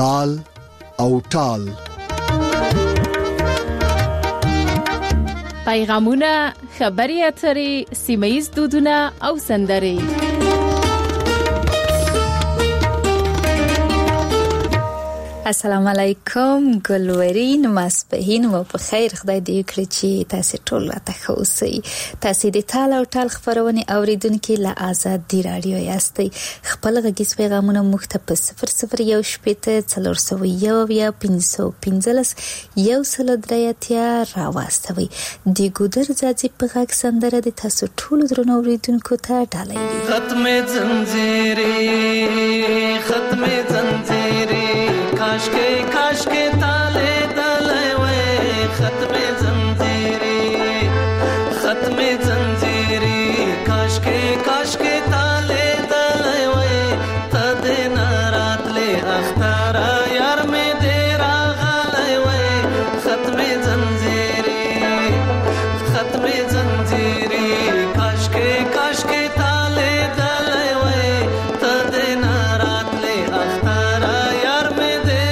تال او ټال. پیغامونه، خبري اترې، سیمه‌ییز دودونه او سندرې. السلام علیکم ګلورین، ماسپهین و په خیر. خدای دې وکړي چې تاسو ټول راته ښه اوسئ. تاسو د تال او ټال خبرونه اوریدونکو له آزادي رادیو یاستئ. خپل غږیز پیغامونه موږ ته په 0018 راواستوي. د ګودر ځاځي په غږ سندره د تاسو ټول درنو اوریدونکو ته ډالۍ. ختم زنجیرې काश के ताले डाले वे ختم जंजीरी काश के ताले डाले वे तदे नारात ले अख्तारा यार में देरा गाले वे ختم जंजीरी काश के ताले डाले वे तदे नारात ले अख्तारा यार में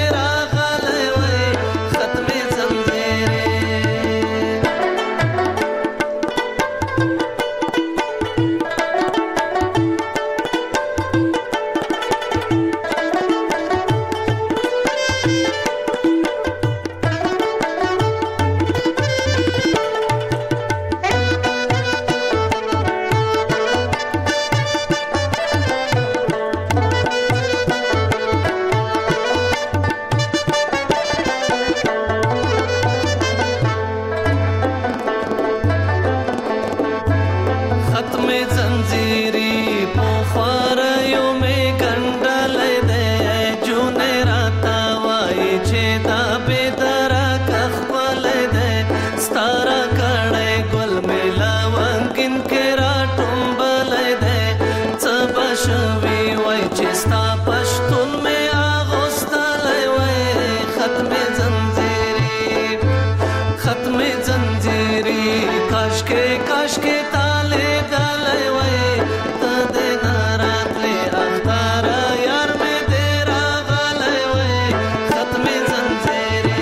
काश के ताले डाले वे तदे नारात ले अख्तारा यार में देरा गाले वे ختم जंजीरी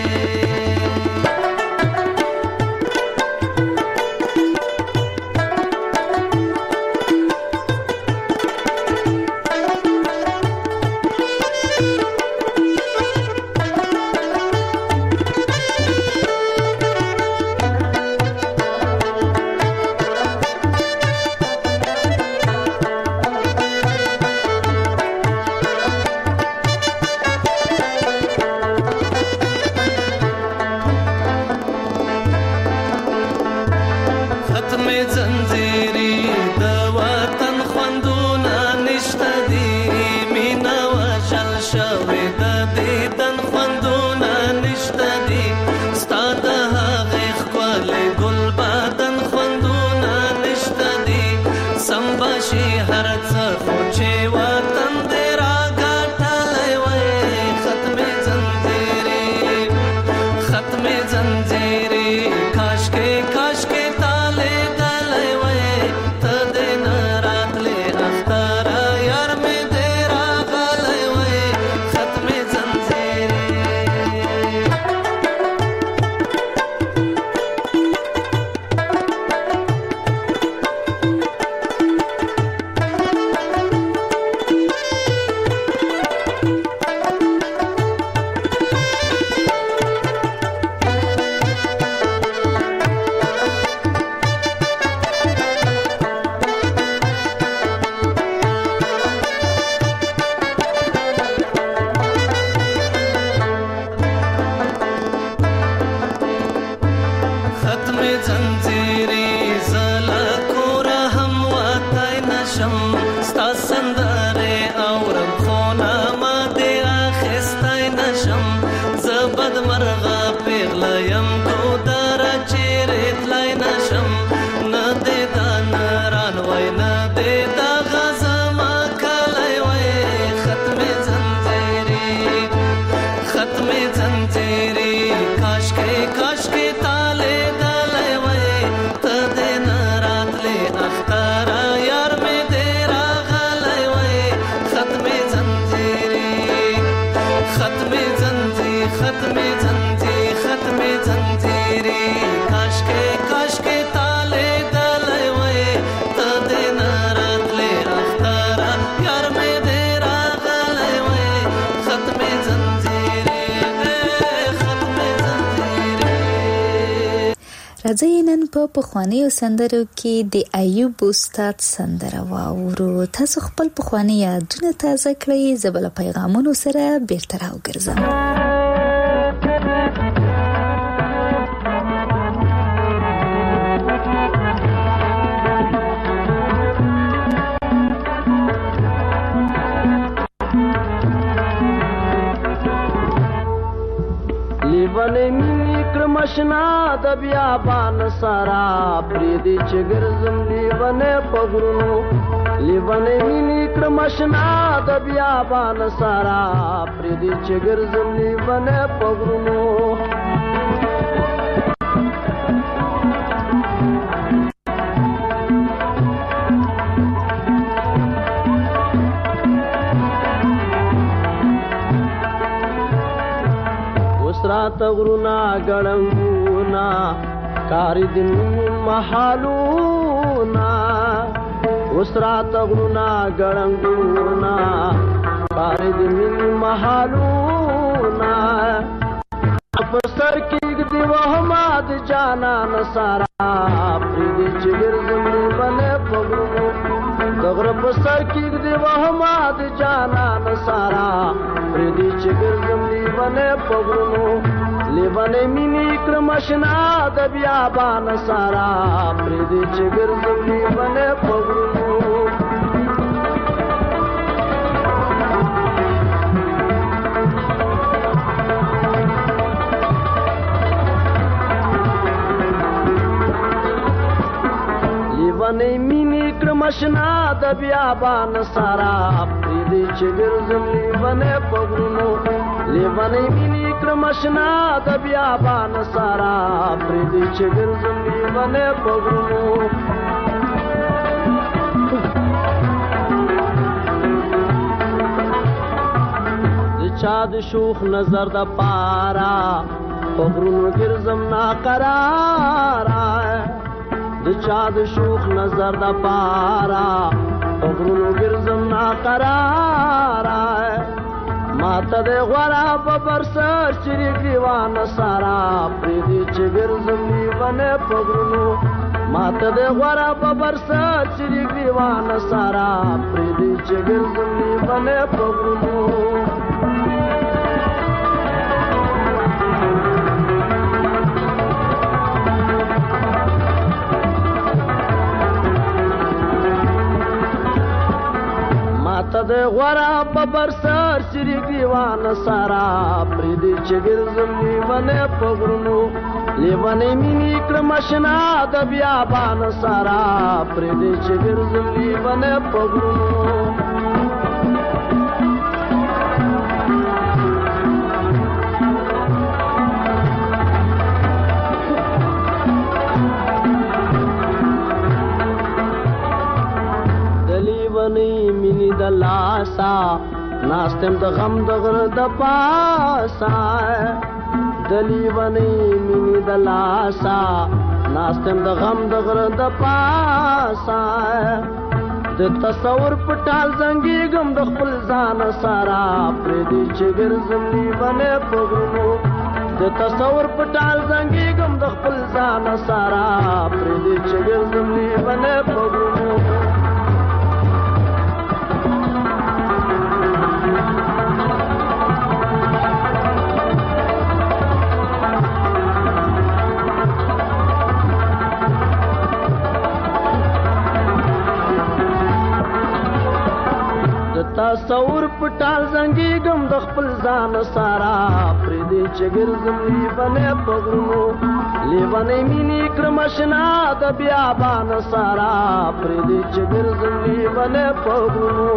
काश के ताले डाले वे तदे नारात ले अख्तारा यार में देरा गाले वे ختم जंजीरी अख्तारा यार में देरा गाले वे راځئ نن په پخوانیو سندرو کې د ایوب استاد سندره واورو. تاسو خپل پخوانی یادونه تازه کړئ، زه به له پیغامونو سره بیرته راوګرځم. لیوانه مینی کرمشنا د بیابان سارا پریدي چې ګرځم لیوانه پغرونو. لیوانه مینی کرمشنا د بیابان سارا پریدي چې ګرځم لیوانه پغرونو. رات غرونا ګړنګونا کاری دن محالونا. اوس رات غرونا ګړنګونا کاری دن محالونا. په سر کې دی وهماد جانا نصارا پریدي چې ګرځم لیوانه پغرونو. دغره په سر کې دی وهماد جانا نصارا پریدي چې ګرځم لیوانه پغرونو. لیوانه مینی کرمشنا د بیابان سارا پریدي چې ګرځم لیوانه پغرونو. لیوانه مینی کرمشنا د بیابان سارا پریدي چې ګرځم لیوانه پغرونو. لیوانه مینی کرمشنا د بیابان سارا پریدي چې ګرځم لیوانه پغرونو. د چا د شوخ نظر د پارا پغرونو ګرځم ناقرارا. د چا د شوخ نظر د پارا پغرونو ګرځم ناقرارا. ماته د غورا په برسر چری ګریوان سارا پریدي چې ګرځم لیوانه پغرونو. ماته د غورا په برسر چری ګریوان سارا پریدي چې ګرځم لیوانه پغرونو. ماته د غورا په برسر چری ګریوان سارا پریدي چې ګرځم لیوانه پغرونو. لیوانه مینی کرمشنا د بیابان سارا پریدي چې ګرځم لیوانه پغرونو. مینی د لاسا ناستم د غم د غره د پاسا. د لیوانه مینی د لاسا ناستم د غم د غره د پاسا. د تصور پټال زنګي غم د خپل ځان سارا پریدي چې ګرځم لیوانه پغرونو. د تصور پټال زنګي غم د خپل ځان سارا پریدي چې ګرځم لیوانه پغرونو. تصور پټال زنګي غم د خپل ځان سارا پریدي چې ګرځم لیوانه پغرونو. لیوانه مینی کرمشنا د بیابان سارا پریدي چې ګرځم لیوانه پغرونو.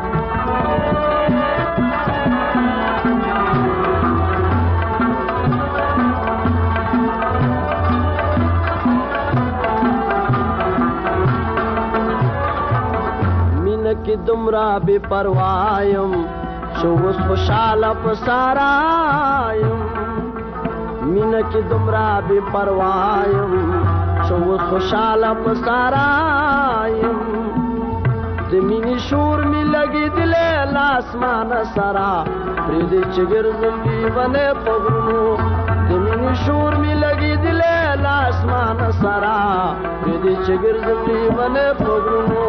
کی دمرا بے پروایم شو اوس خوشاله پسارایم. مینه کی دمرا بے پروایم شو اوس خوشاله پسارایم. د مینې شور می لګي دلې لاسمان سرا پریدي چې ګرځم لیوانه پغرونو. د مینې شور می لګي دلې اسمان سرا دې چې ګرځم لیونه پګرونو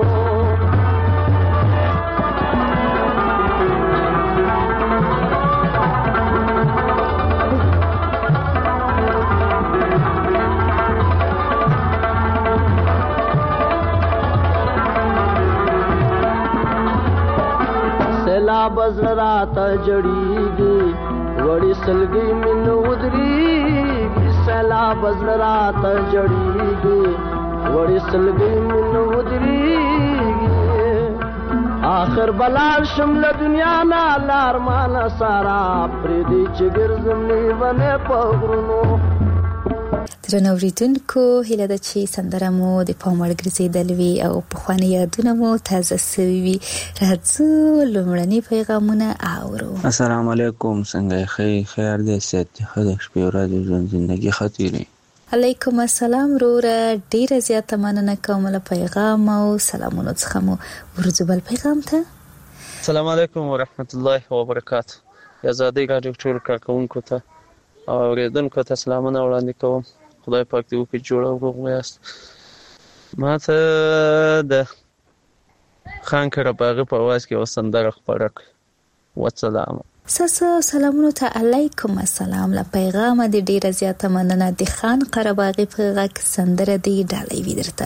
سیلاب زرات جړیږي وړي سلګي من ودريږي سیلاب زرات جړیږي وړي سلګي من ودريږي آخر بلال شمله دنیا نه لار مان سارا پر دې چې ګرځم نیونه پغرونو درنو اوریدونکو هیله ده چې سندره مو د پام وړ ګرځېدلې وي او پخواني یادونه مو تازه شوي وي. راځو لومړني پیغامونه اورو. السلام علیکم، څنګه یې؟ خیر دی، صحت دی، ښه ده، شپې ورځې ژوند زندګي ښه تېرېږي. علیکم السلام وروره، ډیره زیاته مننه کوم له پیغام او سلامونو څخه مو ورځو بل پیغام ته. السلام علیکم ورحمت الله وبرکاته. آزادۍ راډیو ټول کارکوونکو ته او اورېدونکو ته سلامونه وړاندې کوم. خدای پاک دې وکړي جوړ او روغ یاست. ما ته د خان قرهباغي په اواز کې یوه سندره خپره کړه. وسلام. ستاسو سلامونو ته علیکم السلام. له پیغامه دې ډیره زیاته مننه. د خان قرهباغي په غږ سندره دې ډالۍ وي درته.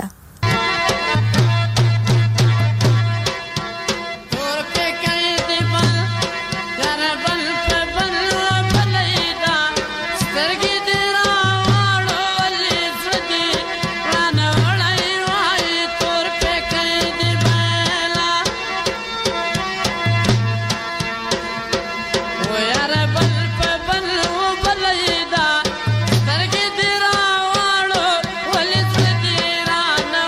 No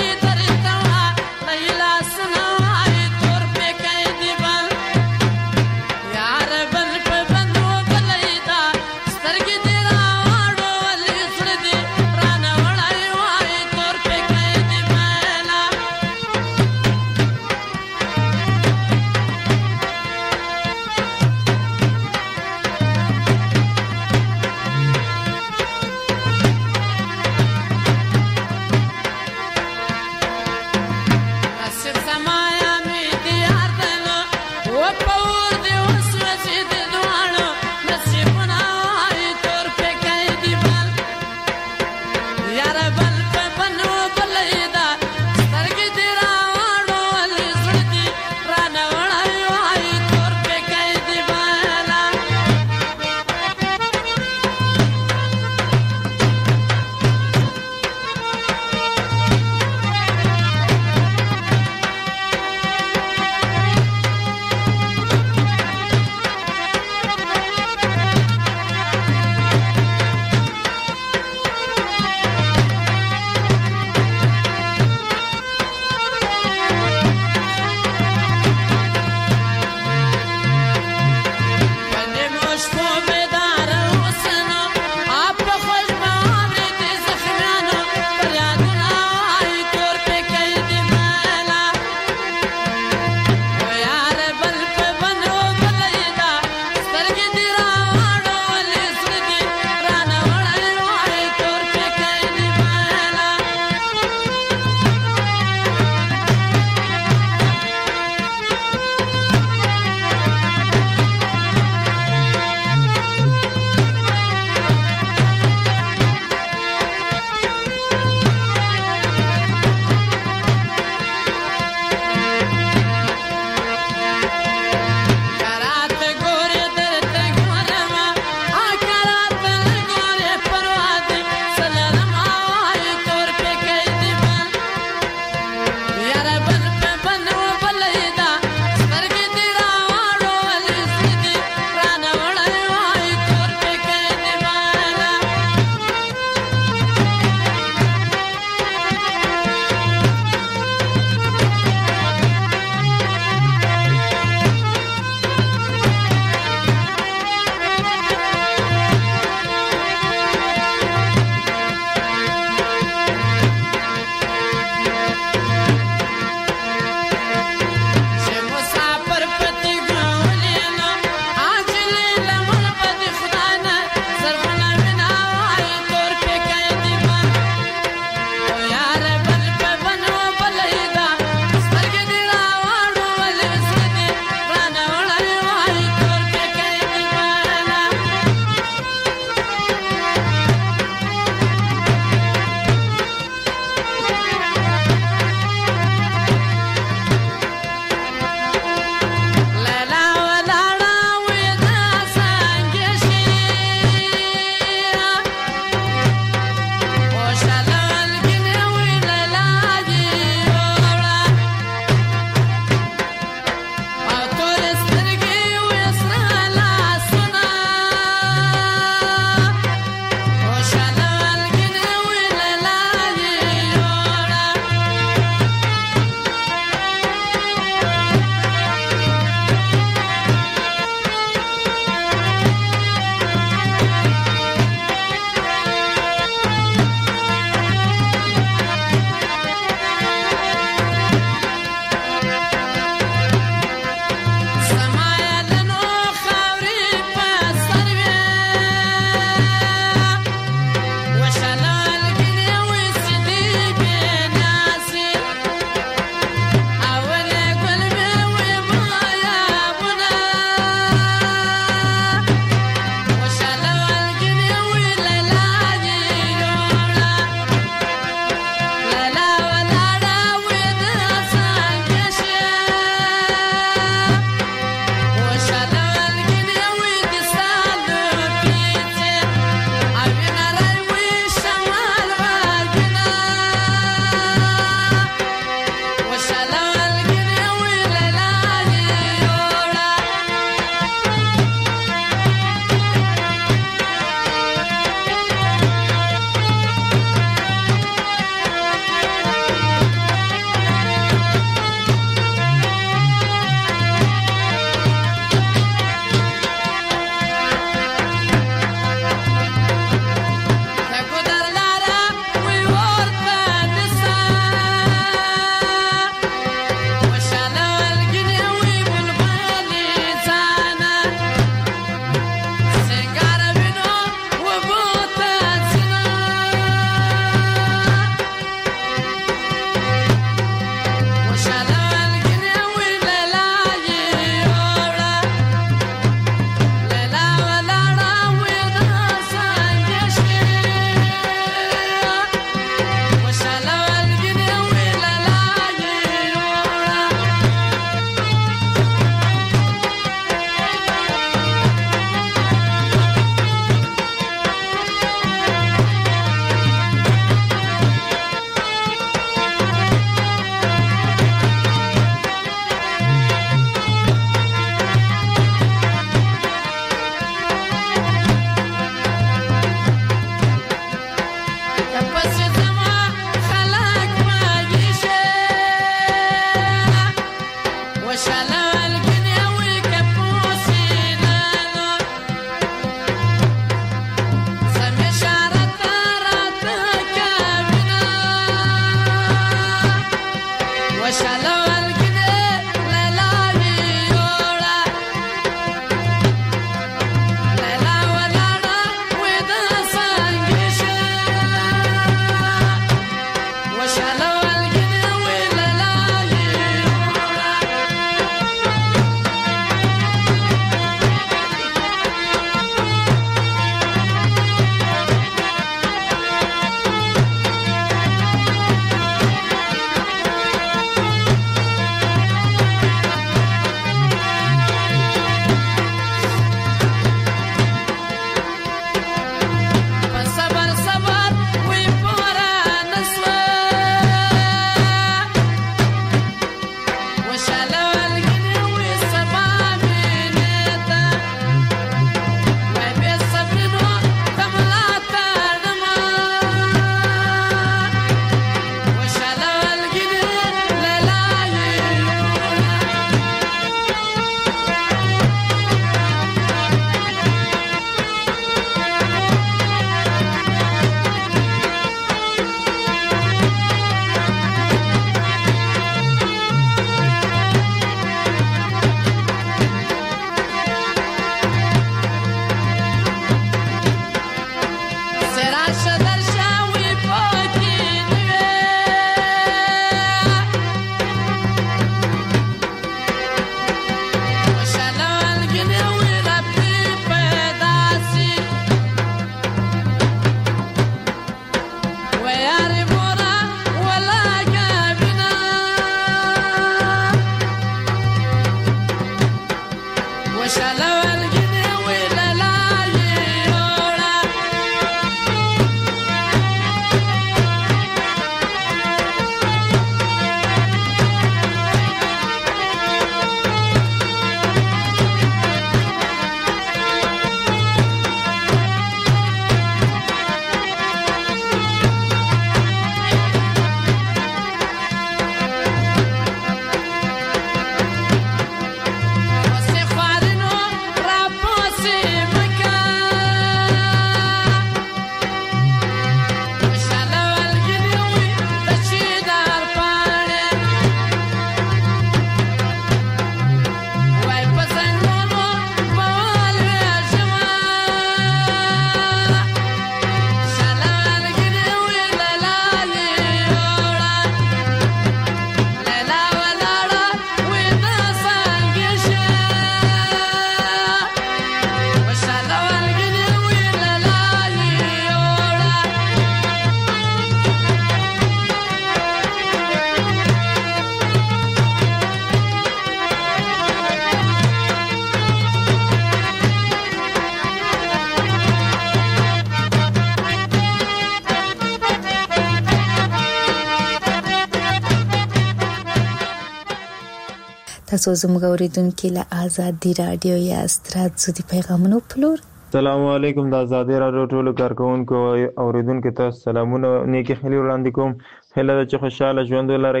تاسو زموږ اوریدونکو له آزادي رادیو یاست. راځو د پیغامونو پلور. السلام علیکم. د آزادي رادیو ټولو کارکونکو اوریدونکو ته سلامونه نیکی خیلی وړاندې کوم. هله چې خوشاله ژوند ولرئ.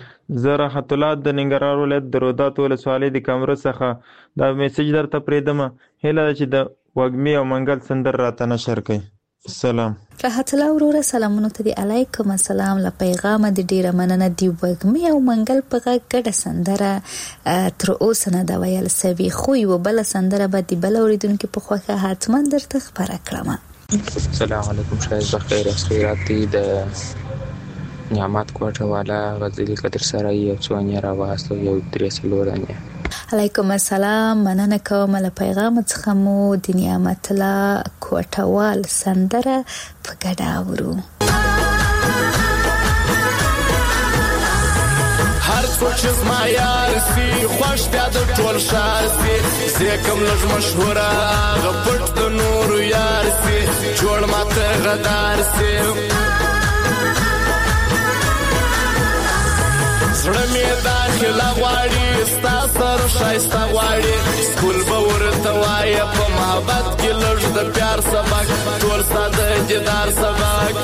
زه راحت الله د ننګرهار ولایت د رودات ولسوالۍ د کامره څخه دا میسج درته پرېږدم. هله چې د وږمې او منګل سندر راته نشر کړئ. سلام. راحت الله وروره سلامونه ته دی. علیکم السلام. له پیغامه د ډیره مننه. دی وږمې او منګل په غږ ګډه سندره تر اوسه نه دا ویل سوي، خو یو بل سندره به د بل اوریدونکو په خوښه حتما درته خبره کړم. السلام علیکم. شایز بخیر او خیراتی د نعمت کوټه والا غزلی قدر سره یو څوانه راوستو یو درې سلورانه. علیکم السلام. مننه کوم له پیغام څخه مو د نعمت الله کوټوال سندره په ګډه اورو. هر څوک چې زما یار سي خوش بیا د ټول شار سي، زه کوم لږ مشهوره غپټ د نور یار سي، جوړ ماته غدار سي. زړه مې داخله غواړي ستا سر ښایسته غواړي، سکول به ورته وایه په محبت کې لږ د پیار سبق، ټول ستا د دیدار سبق.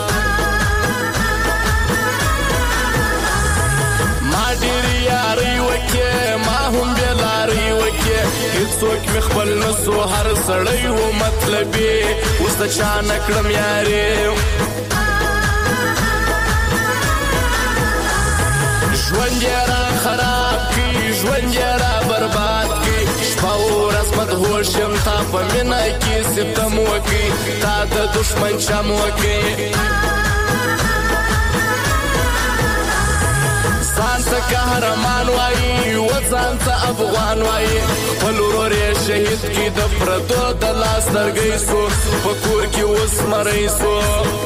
ما ډېرې یارۍ وکړې ما هم بېلارۍ وکړې، هېڅوک مې خپل نه سو هر سړی و مطلبي، اوس د چا نه کړم یارې. ژوند ژوند یې را خراب کړي ژوند یې را برباد کړي شپه ورځ مدهوش یم تا په مینه کې ستم وکړي تا د دښمن چم وکړي ځان ته قهرمان وایي و ځان ته افغان وایي خپل ورور یې شهید کړي د پردو د لاس لرګی سو په کور کې اوس مری سو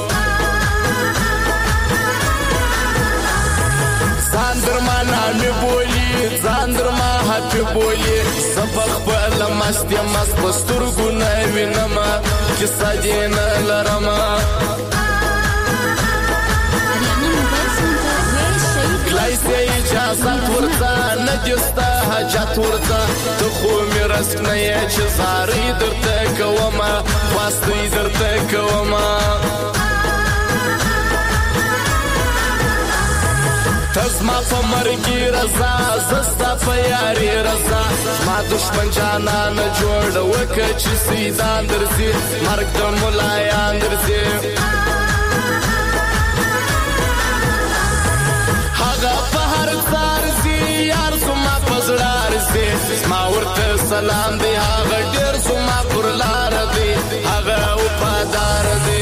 ځان درما نامې بولي ځان درما هپې بولي زه په خپله مست یم مست په سترګو نه وینمه کیسه دې نه لرمه کلای سې اجازت ورته نه دې ستا حاجت ورته ته خو مې رزق نه یې چې زارۍ درته کومه خواستۍ درته کومه تزما په مرګي رضا زستا په یاري رضا ما دشمن جانان جوړ وکړه چې سیدان درځي مرګ د ملایان درځي هغه په هر ځار زی یار زما په زړه رځي ما ورته سلام دی هغه ډېر زما پر لار دی هغه وفادار دی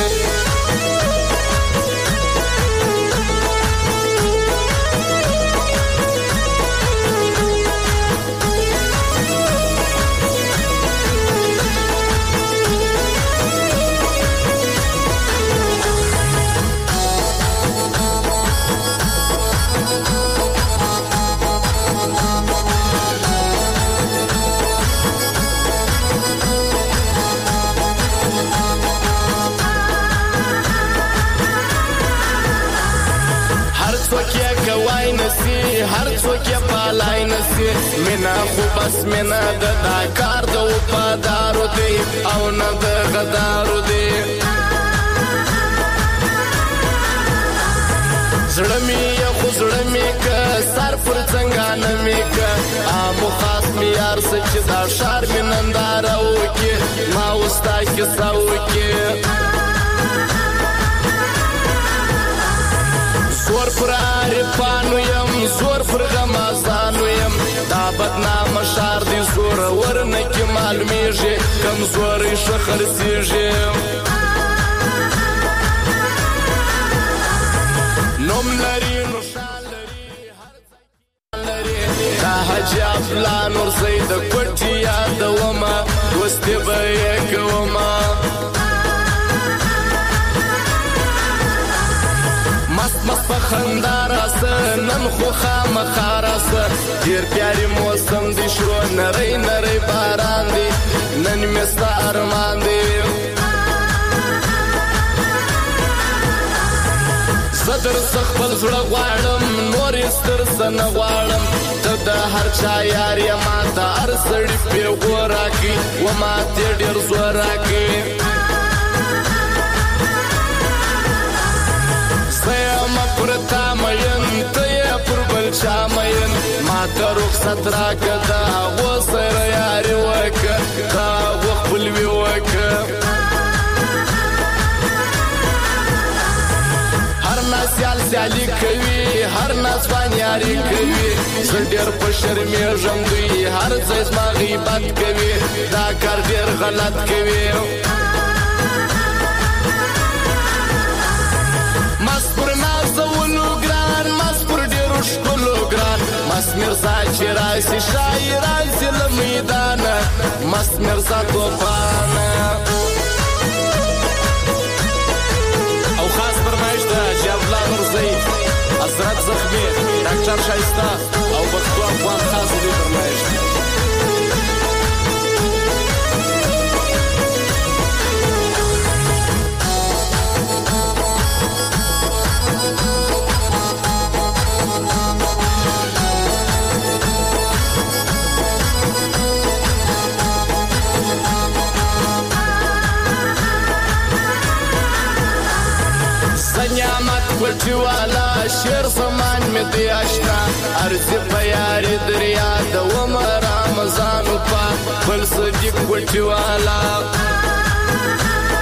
هر څوک یې پالای نسی مینا خو بس مینا د دا کار د وفادارو دی او نه د غدارو دی زړه مې خو زړه مې که سر پر څنګانه مې که آمو خاص مې یار څه چې دا ښار مې ننداره وکړي ما اوس تا کیسه وکړي زور پر عارفانو یم زور پر غمازانو یم دا بدنامه ښار دی زورور نه کې معلومیږي کمزوری ښه خرڅیږي نوم لري نو شان لري دا حاجي افلا نور زید کوټي یادومه اوس دې به یې کومه مست خندا راسه نن خو خامخا راسه ډېر پیاري موسم دی شروع نری نری باران دی نن مې ستا ارمان دی زه درڅه خپل زړه غواړم نور یې سترڅه نه غواړم ته د هر چا یار یې ما ته هر سړي پیغو راکړي و ما تې ډېر زور راکړي زما پر تا مین ته یې پر بل چا مین ما ته رخصت راکړه د هغو سره یاري وکړه د هغو خپلوي وکړه هر ناسیال سیالي کوي هر ناځوان یاري کوي زه ډېر په شرمېږم دوی هر ځای زما غیبت کوي دا کار ډېر غلط کوي مست پر نازولو ګران مست پر ډېرو ښکلو ګران مست مرزا چې راشي شاعران سي له میدانه مست مرزا توفانه او خاص فرمایش ده چې افلا نورزی حضرت زخمي ډاکټر شایسته او پښتو افغان خاص دې فرمایش کوټي والا شیر زمان می دی آشنا ارزي په یاري دریا د عمر رمضان په بل صدیق کوټي والا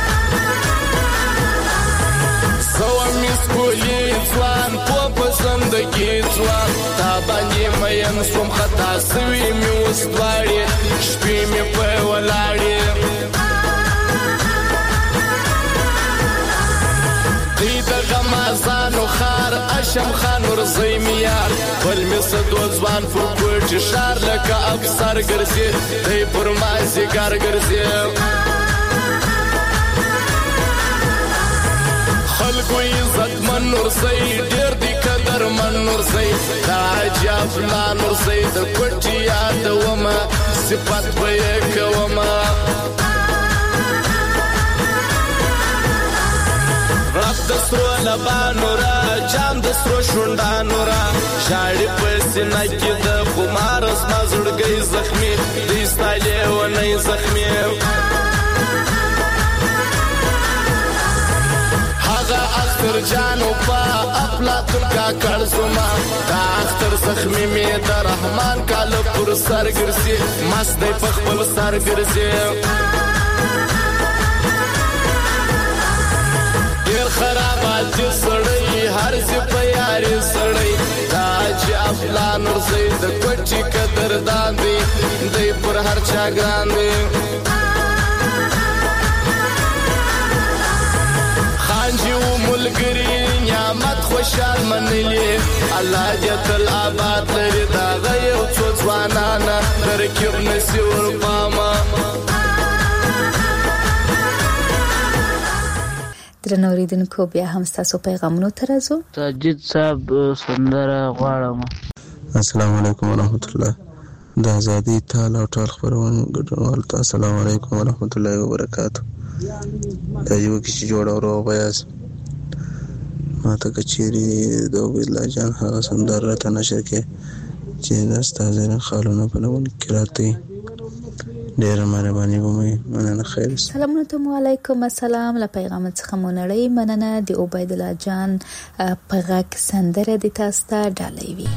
سو می سکولي ځوان په پسند زړګي ځوان تا باندې مین سوم خطا سوي مې اوس دواړې شپې مې په ولاړې دی د غمازانو خار اشم خان ورځی مې یار بل مې سدو ځوان پر کوټې ښار لکه افسر ګرځي دی پر مازدیګر ګرځي خلکو عزتمن نورزی ډېر دی قدرمن نورزی دا عجب لا نورزی د کوټې یادومه صفت به یې کومه رب د سرو لبانو را جام د سرو شونډانو را ژاړي په سینه کې د خمار زما زړګی زخمي دی ستا لیونی زخمي اختر جانو پا افلاطون کا کړزما دا اختر زخمی می د رحمان کاله پر سر ګرځي مست دی په خپل سر ګرځي ډیر خرابات سړی هر څه په یاري سړی دا چې افلان ورځي د کوټي قدر داندي دی پر هر چا ګران دی خانجو ملګری نعمت خوشال منلی الله دې تل آباد لري دا غيو څو ځوانانه ترکیب نسی ور پاما درنوریدونکو بیا هم تاسو پیغامونو ترازو ساجد صاحب سندره غواړم السلام علیکم ورحمت الله د ازادي تعالی او ټول خبرونه ګډول السلام علیکم ورحمت الله وبرکاته یو کسی جوړه ورو بیاس ما ته کچيري د عبد الله جان هغه سندر راته نشر کې چې د استاد خالونه په لون کې راته ډېر مهرباني کومه مننه خیر سلام علیکم السلام له پیغام څخه مونړی مننه د عبد الله جان په غږ سندره د تاسو ته ډالۍ وي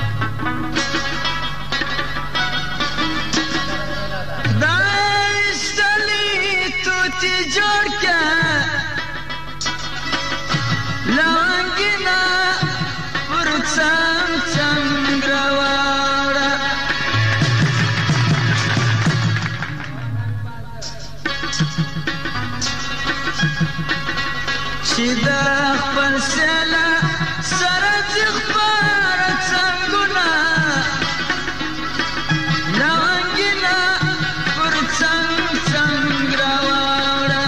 جوړ کا لانګینا ورڅم چنګراوړه چې دا خپل سلا سره ځخبار څنګهونه لانګینا ورڅم چنګراوړه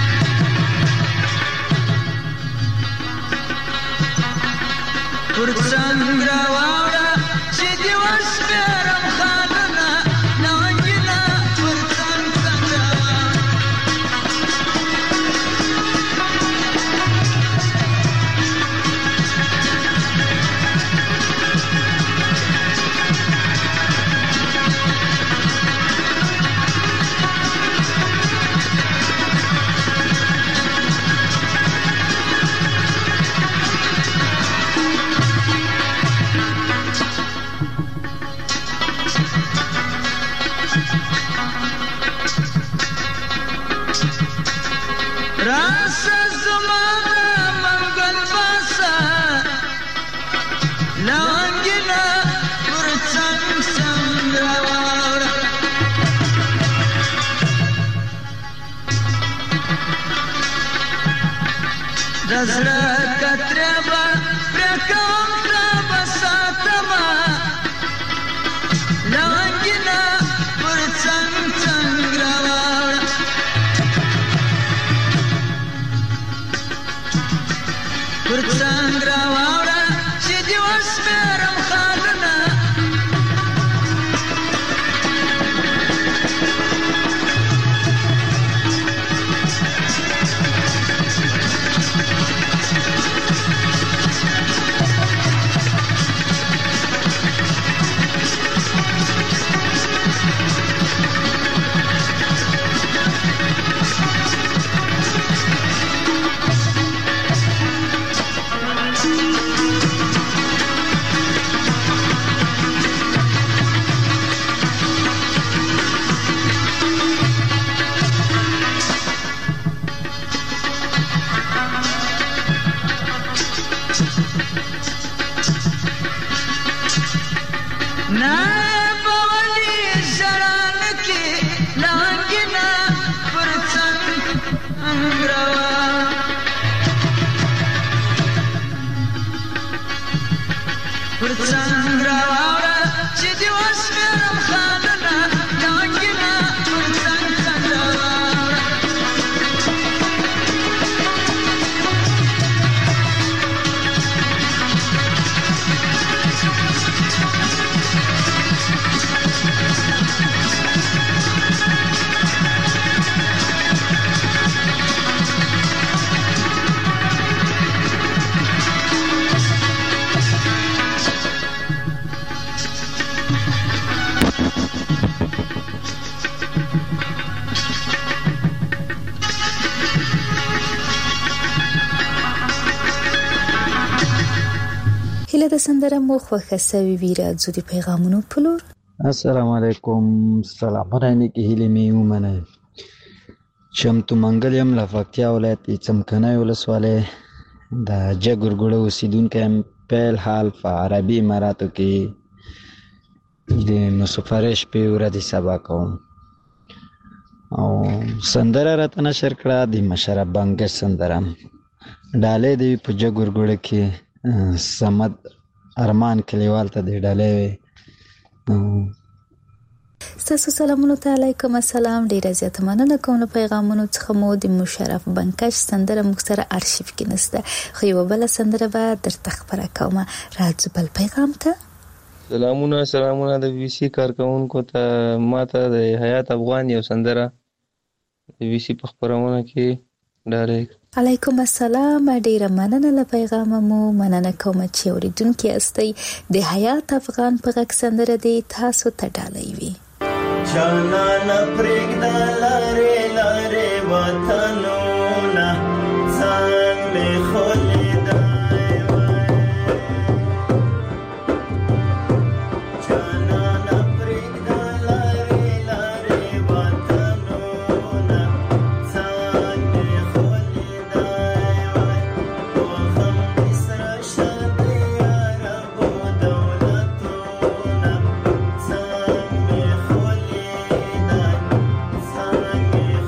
ورڅنګرا واړه چې دی وسپرم خالنا نوانګینا ورڅنګرا زړه کتربا پرکوم تا بساتما لانګینا پر څنګراوړ پر څنګراوړ چې دی وسپرم خالنا نائب ولی زران کی لانگنا پرچنگ روا پرچنگ روا چی دیوس میرم خاننا لانگنا پرچنگ روا هیله د سندره مو خوښه سوي وي راځو د پیغامونو په لور. السلام علیکم. سلامونه نیکې هیلې مې ومنئ. چمتو منګل یم له پکتیا ولایت څمکنیو ولسوالۍ د جګورګوړه اوسېدونکی یم. پیل حال په عربي اماراتو کې د مسافرۍ شپې ورځې سبا کوم او سندره راته نشر کړه د مشرف بنګش سندره. ډالۍ دی په جګورګوړه کې سمد ارمان کلیوال ته دی ډالۍ وي. ستاسو سلامونو ته علیکم السلام. ډیره زیاته مننه کوم له پیغامونو څخه. مو د مشرف بنکش سندره موږ سره ارشیف کې نشته خو یوه بله سندره به درته خپره کومه. راځو بل پیغام ته. سلامونه د بي بي سي کارکوونکو ته. ما ته د حیات افغان یو سندره د بي بي سي په خپرونه کې ډالۍ. علیکم السلام. ډیره مننه له پیغامه مو. مننه کوم چې اوریدونکي یاستئ. د حیات افغان په غږ سندره دی تاسو ته ډالۍ وي. جانانه پرېږده لارې لارې وطنونه ځان مې خولیدای وای. جانانه پرېږده لارې لارې وطنونه ځان مې خولیدای وای. وهم دې سره شه د عربو دولتونه ځان مې خولیدای ځان مې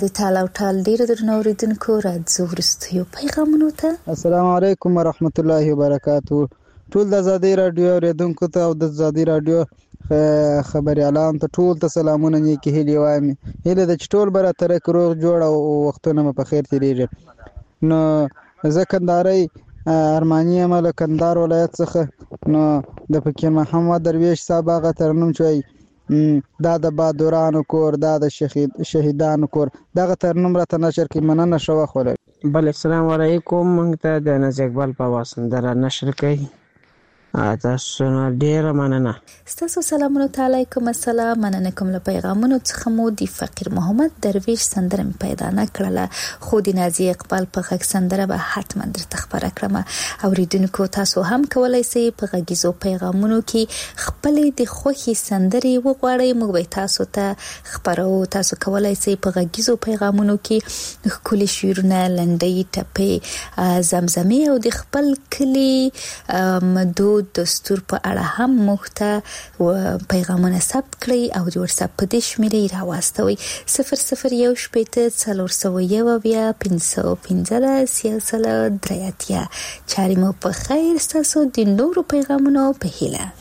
د تالا او ټال ډیرو درنو اوریدونکو راځو وروستیو پیغامونو ته. السلام علیکم ورحمت الله وبرکاتو. ټول د آزادۍ راډیو اوریدونکو ته او د آزادۍ راډیو خبريالان ته ټول ته سلامونه نیکی هیلې وایم. هیله د ټول بره تر کروغ جوړ او وختونه مې په خیر تیریږي. نو زه کندهاري ارماني عمل کندهار ولایت څخه نو د فقیر محمد درویش صاحب هغه ترنم چوي دا د بادورانو کور دا د شهیدانو کور دغه ترنم راته نشر کې مننه شوه خوله. بل السلام علیکم. موږ ته د نازک بل په واسندره نشر کوي. تاسو نه ډیره مننه. ستاسو سلامونه علیکم السلام. مننه کوم له پیغامونو څخه مو د فقیر محمد درویش سندره می پیدا نه کړله خو د نازي اقبال په غږ سندره به حتما درته خبره کړم. اوریدونکو تاسو هم کولای شئ په غږیزو پیغامونو کې خپل د خوښي سندري وغواړئ. موږ به تاسو ته خبرو. تاسو کولای شئ په غږیزو پیغامونو کې خپل شعرونه لنډي ټپې زمزمه او د خپل کلی دود دستور په اړه هم مخته پیغامونه ثبت کړئ او د واتساپ په دې شمیرې راوستوئ 001 شپېته 401 515 3 چاري مو په خیر. ستاسو د نورو پیغامونو په هیله.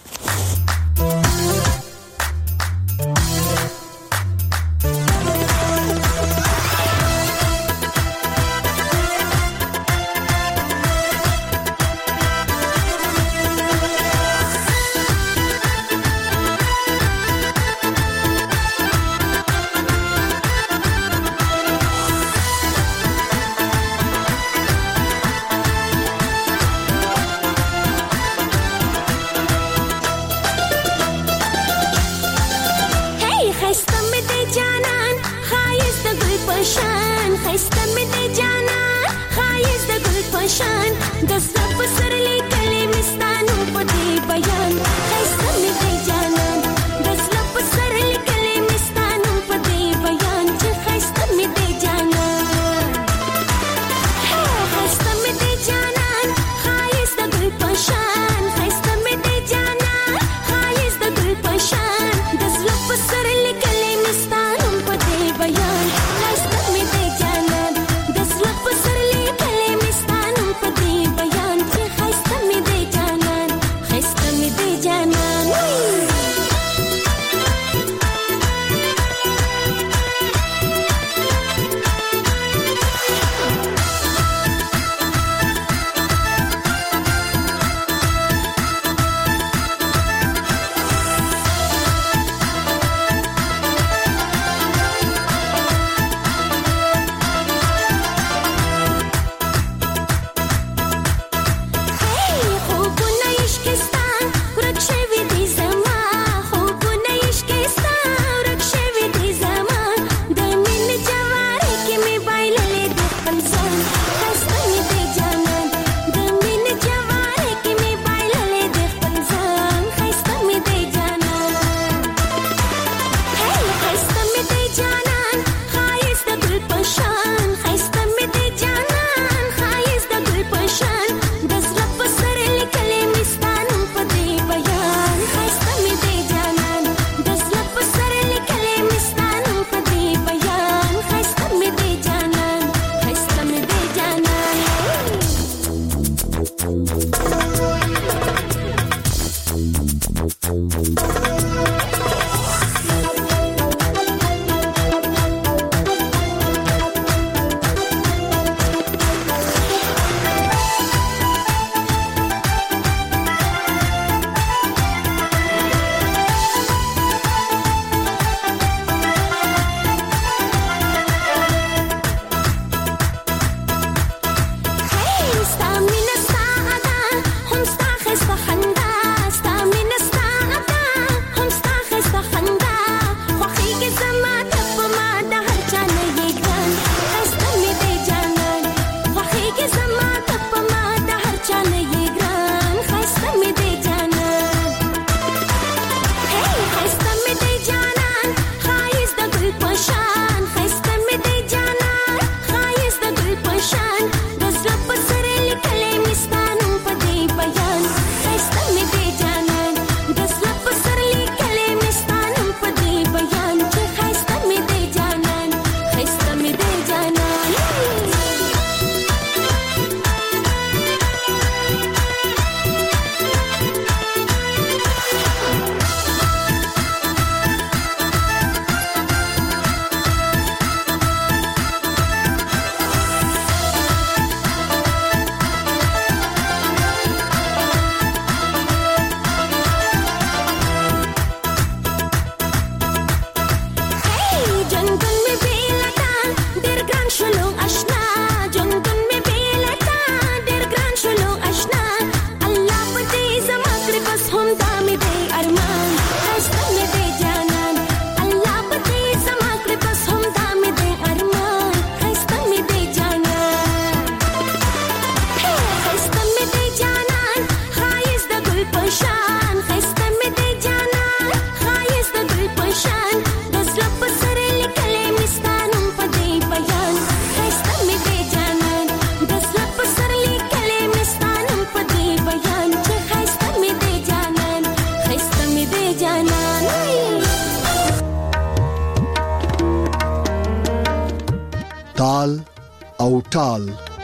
تال او ټال.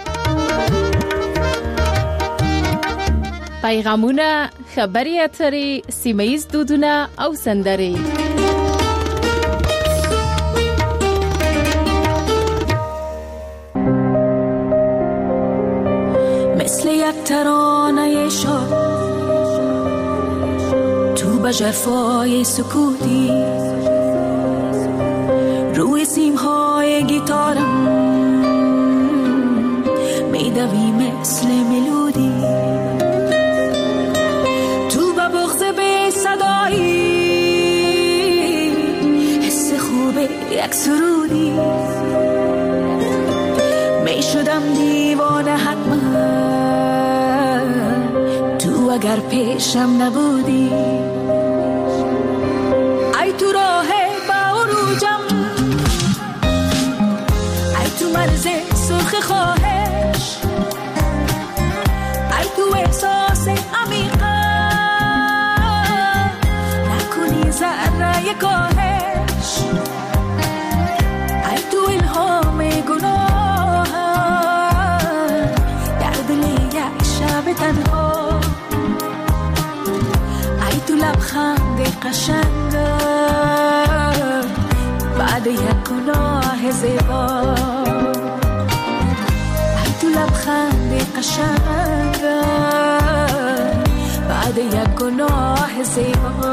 پیغامونه، خبري اترې، سیمه‌یز دودونه او سندرې. مثل یک ترانه شاد تو به ژرفای سکوتی روی سیمهای گیتارم میدوی مثل ملودی تو به بغض به صدایی حس خوب یک سرودی می شدم دیوانه حتما تو اگر پیشم نبودی ای تو راه با عروجم ای تو مرز سرخ خواهش ای تو احساس عمیقم نکنی ذره کاهش ای تو الهام گناه در دل یک شب تنها ای تو لبخند قشنگ بعد یک گناه زیبا ای تو لبخند قشنگ بعد یک گناه زیبا.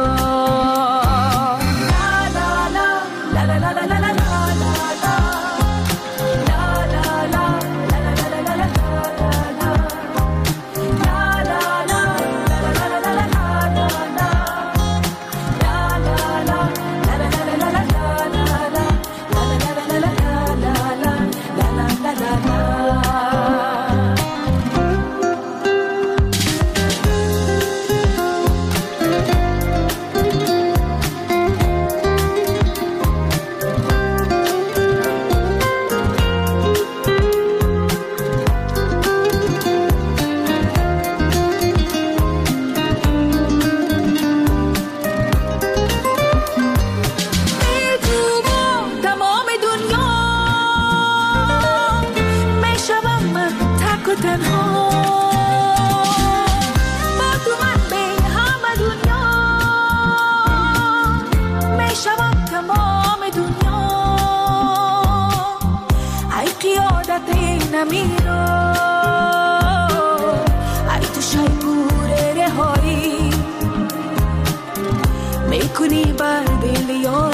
میکنی بر دل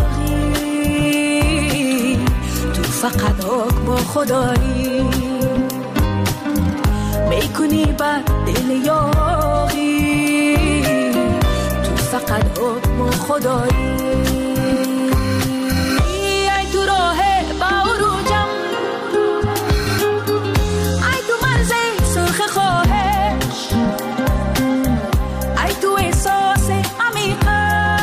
یاری تو فقط حکم خدایی میکنی بر دل یاری تو فقط حکم خدایی ای تو راه با عروجم ای تو مرز سرخ خواهش ای تو احساس عمیقم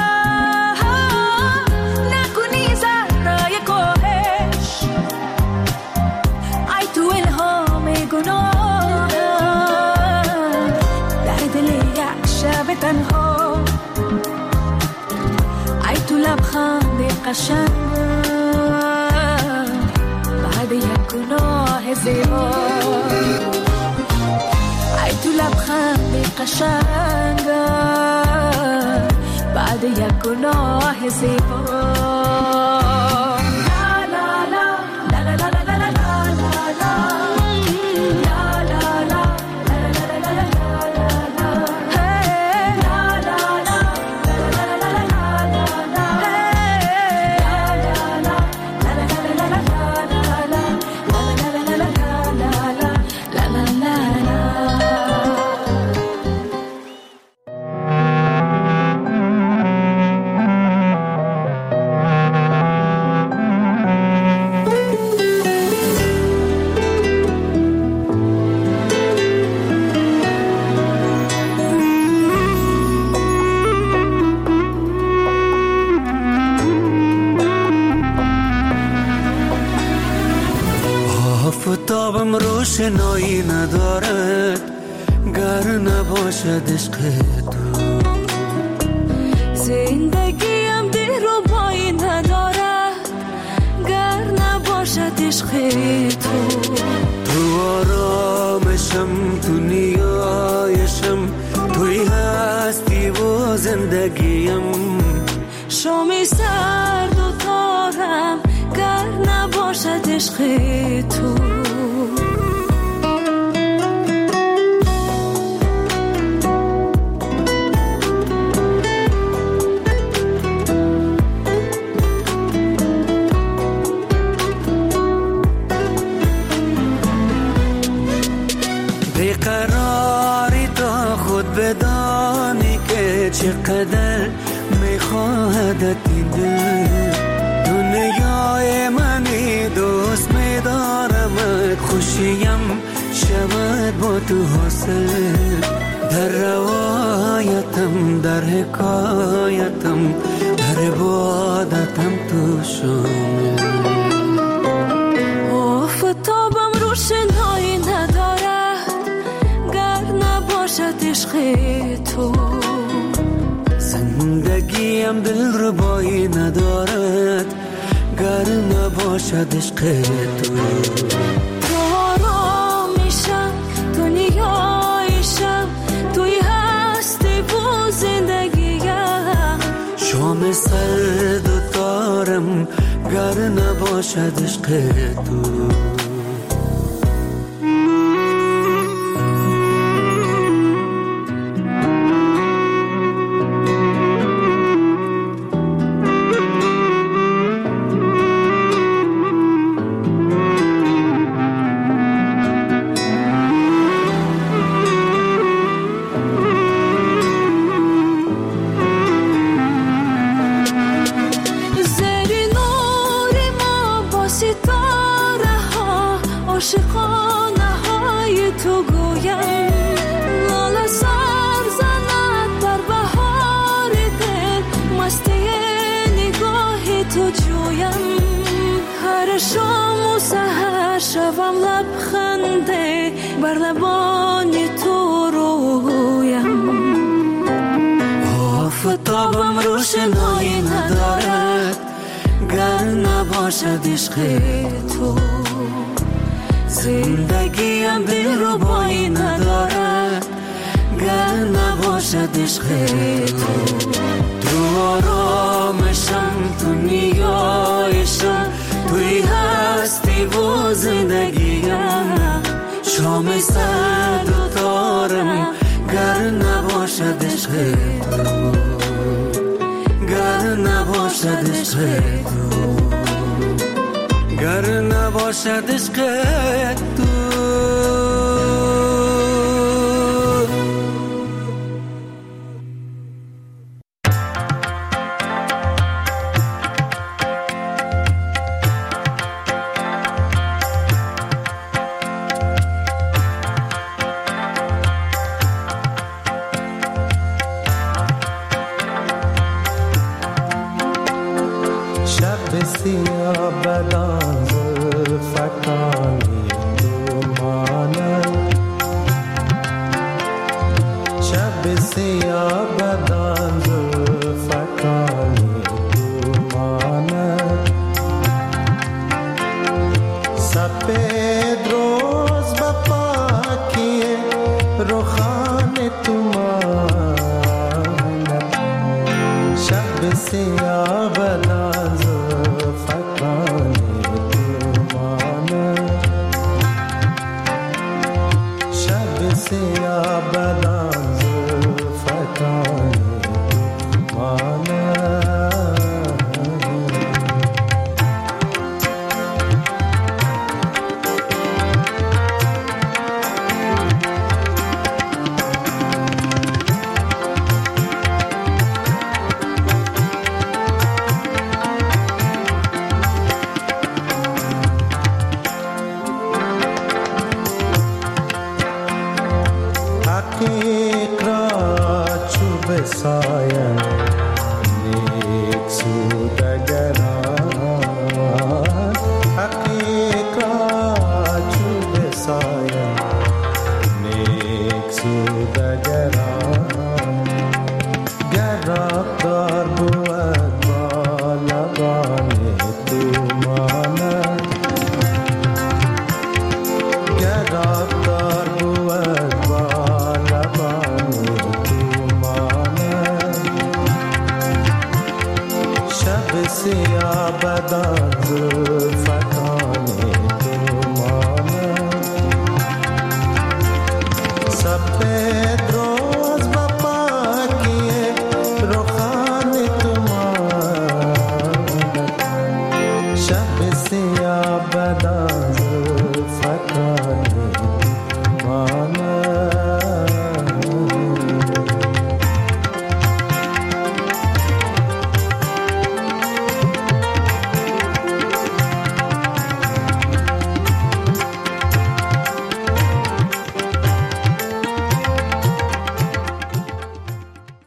تنها ای تو لبخند قشنگ بعد یک گناه زیبا ای تو لبخند قشنگ بعد یک گناه زیبا. روشنایی ندارد گر نباشد عشق تو. زندگیم دلربایی ندارد گر نباشد عشق تو. تو آرامشم، تو نیایشم، توی هستی و زندگیم. شام سرد و تارم گر نباشد عشق تو. بیقراری تا خود بدانی که چقدر میخواهدت این دل. دنیای منی دوست میدارمت، خوشیم شود با تو حاصل. در روایتم، در حکایتم، در عبادتم تو شامل. آفتابم روشنایی ندارد گر نباشد عشق تو. زندگیم دلربایی ندارد گر نباشد عشق تو. تو آرامیشم، تو نیایشم، توی هستی و زندگیم. شام سرد و تارم گر نباشد عشق تو. عاشقانه های تو گویم، لاله سر زند بر بهار دل، مستی نگاه تو جویم. هر شام و سحر شوم لبخنده بر لبان تو رویم. آفتابم روشنایی ندارد گر نباشد عشق تو. زندگیم دلربایی ندارد گر نباشد عشق تو. تو آرامشم، تو نیایشم، توی هستی و زندگیم. شام سرد و تارم گر نباشد عشق تو. گر نباشد عشق تو. گر نباشد عشق تو. شب سیاه بدان زلفکانی تو مانم. شب سیاه بدان زلفکانی تو مانم. سپید روز با پاکی رخان تو مانم. شب سیاه بدان زلفکانی تو مانم. شب سیاه بدان زلفکانی تو مانم. حقیق را چوب سایه